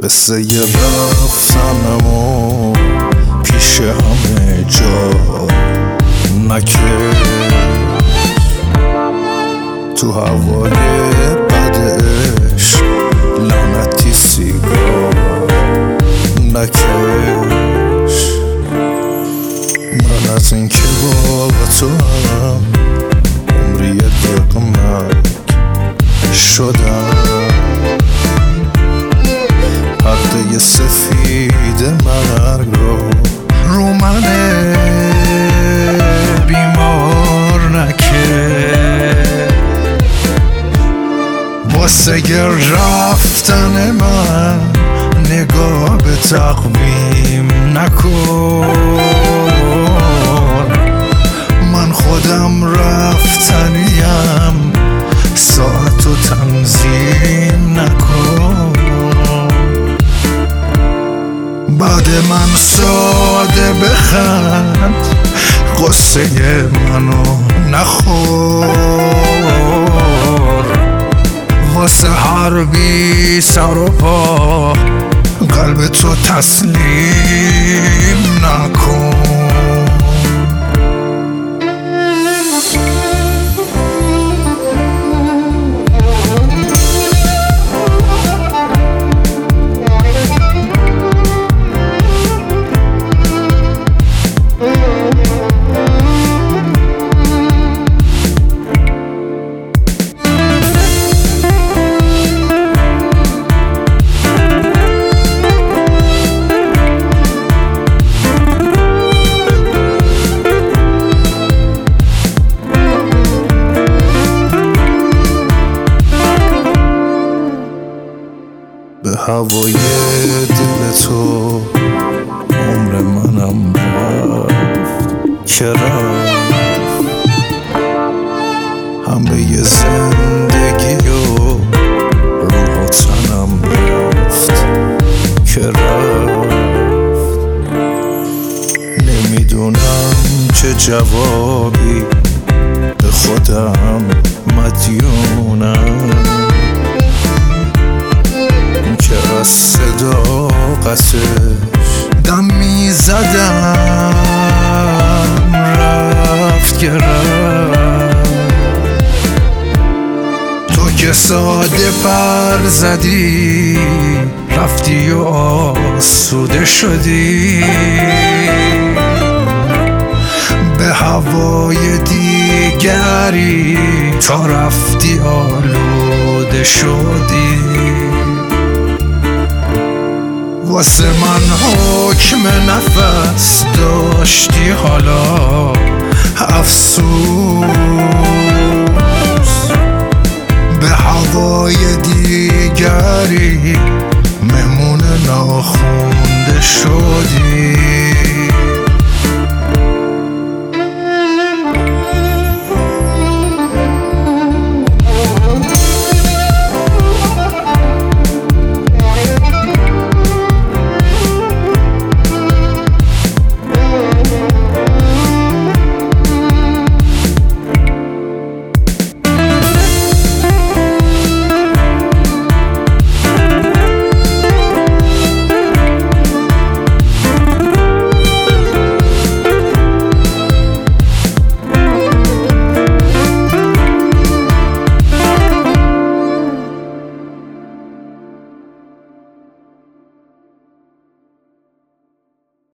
قصه رفتنمو پیش همه جا نکش، تو هوای بدش لعنتی سیگار نکش. من از این که با تو هم عمری دق مرگ شدم، پرده سفید مرگ رو من بیمار نکش. واسه رفتن من نگاه به تقویم نکن، من خودم رفتنیم، ساعتو تنظیم نکن. بعد من ساده بخند، قصه منو نخور، واسه هر بی سر و پا قلب تو تسلیم نکن. به هوای دل تو عمر منم رفت که رفت، همه ی زندگی و روح و تنم رفت که رفت. نمیدونم چه جوابی به خودم مدیونم، که از صداقتش دم میزدم رفت که رفت. تو که ساده پر زدی رفتی و آسوده شدی، به هوای دیگری تا رفتی آلوده شدی. واسه من حکم نفس داشتی حالا افسوس، به هوای دیگری مهمون ناخونده شدی.